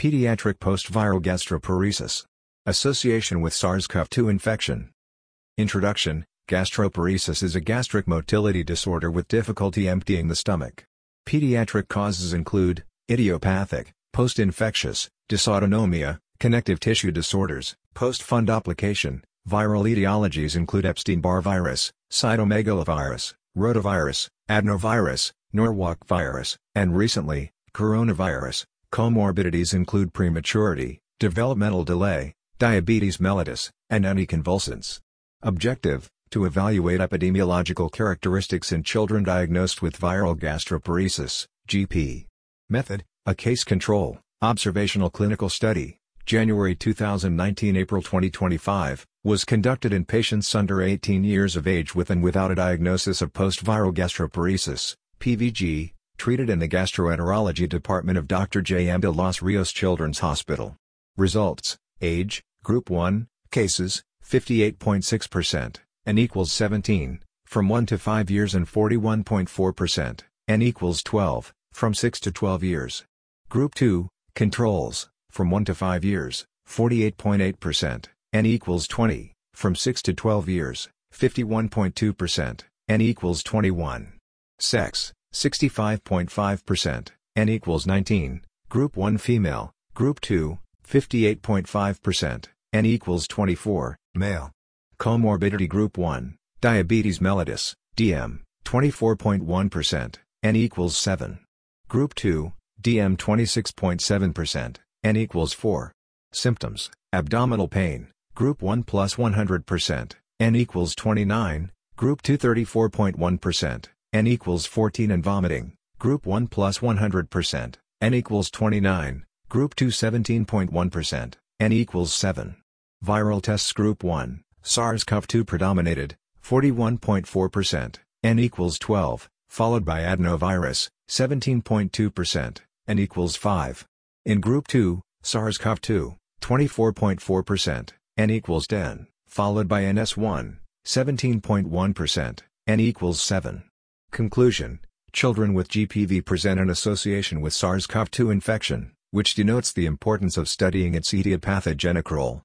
Pediatric post-viral gastroparesis. Association with SARS-CoV-2 infection. Introduction: Gastroparesis is a gastric motility disorder with difficulty emptying the stomach. Pediatric causes include idiopathic, post-infectious, dysautonomia, connective tissue disorders, post-fundoplication. Viral etiologies include Epstein-Barr virus, cytomegalovirus, rotavirus, adenovirus, Norwalk virus, and recently, coronavirus. Comorbidities include prematurity, developmental delay, diabetes mellitus, and anticonvulsants. Objective: to evaluate epidemiological characteristics in children diagnosed with viral gastroparesis, GP. Method: a case control, observational clinical study, January 2019 – April 2025, was conducted in patients under 18 years of age with and without a diagnosis of post-viral gastroparesis, PVG, treated in the gastroenterology department of Dr. J. M. de los Rios Children's Hospital. Results: age, Group 1, cases, 58.6%, N equals 17, from 1 to 5 years and 41.4%, N equals 12, from 6 to 12 years. Group 2, controls, from 1 to 5 years, 48.8%, N equals 20, from 6 to 12 years, 51.2%, N equals 21. Sex, 65.5%, N equals 19, Group 1 female, Group 2, 58.5%, N equals 24, male. Comorbidity Group 1, diabetes mellitus, DM, 24.1%, N equals 7. Group 2, DM 26.7%, N equals 4. Symptoms: abdominal pain, Group 1 plus 100%, N equals 29, Group 2 34.1%, N equals 14 and vomiting, Group 1 plus 100%, N equals 29, Group 2 17.1%, N equals 7. Viral tests Group 1, SARS-CoV-2 predominated, 41.4%, N equals 12, followed by adenovirus, 17.2%, N equals 5. In Group 2, SARS-CoV-2, 24.4%, N equals 10, followed by NS1, 17.1%, N equals 7. Conclusion: children with GPV present an association with SARS-CoV-2 infection, which denotes the importance of studying its etiopathogenetic role.